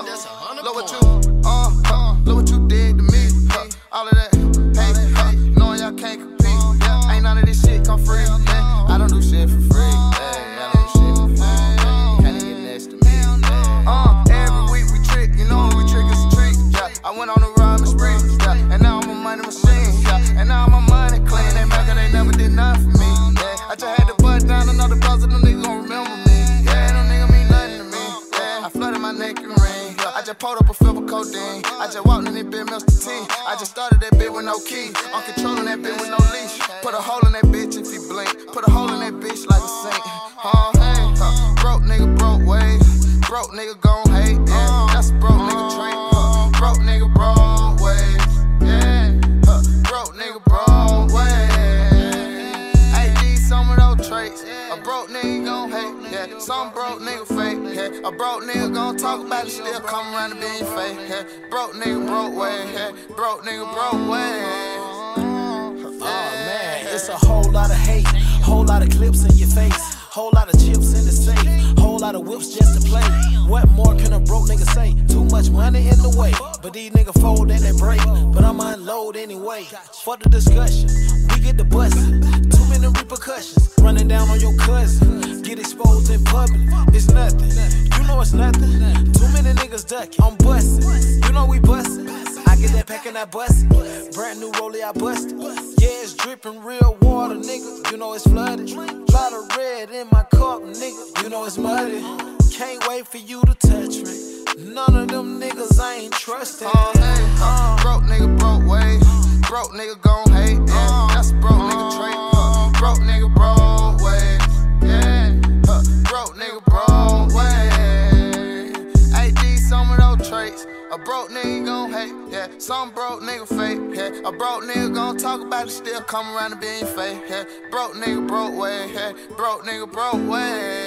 That's 100 Look what you, look what you did to me. All of that, hey, knowing y'all can't compete. Yeah, ain't none of this shit come free. Yeah, I don't do shit for free. Yeah, I don't do shit for free. Yeah, you can't get next to me. Yeah. Every week we trick, you know we trick as a treat. Yeah, I went on a robbing spree. Yeah, and now I'm a money machine. Yeah, and now my money clean. They back and they never did nothing for me. Yeah, I just had to bust down another buzzer. Them niggas gon' remember me. Yeah, them niggas mean nothing to me. Yeah, I flooded my neck and ring. I just pulled up a flip of codeine. I just walked in that bitch, Mr. T. I just started that bitch with no key. I'm controlling that bitch with no leash. Put a hole in that bitch if he blink. Put a hole in that bitch like a saint. Hey, broke nigga, broke ways. Broke nigga gon' hate. Yeah, that's a broke nigga trait. Broke nigga, broke ways. Yeah, broke nigga, broke ways. Hey, these some of those traits. A broke nigga gon' hate. Yeah, some broke nigga fake. Yeah, a broke nigga gon' talk about it, still come around and be in your face. Yeah, broke nigga, broke way. Yeah, broke nigga, broke way. Oh man, it's a whole lot of hate, whole lot of clips in your face, whole lot of chips in the safe, whole lot of whips just to play. What more can a broke nigga say? Too much money in the way, but these niggas fold and they break. But I'ma unload anyway. For the discussion, we get the bustin'. Too many repercussions, running down on your cousin. Get exposed in public, it's nothing. You know it's nothing. Too many niggas ducking, I'm bustin'. You know we bustin'. I get that pack and I bust it. Brand new rollie, I bust it. Yeah, it's dripping real water, nigga. You know it's flooded. Lot of red in my cup, nigga. You know it's muddy. Can't wait for you to touch me. None of them niggas I ain't trusting. Broke nigga, broke way. Broke nigga gon' hate. Yeah, that's a broke nigga trait. Broke nigga, broke way. Yeah, broke nigga, broke way. Hey, these some of those traits. A broke nigga gon' hate, yeah. Some broke nigga fake, yeah. A broke nigga gon' talk about it, still come around and be in your face, yeah. Broke nigga, broke way, yeah. Broke nigga, broke way.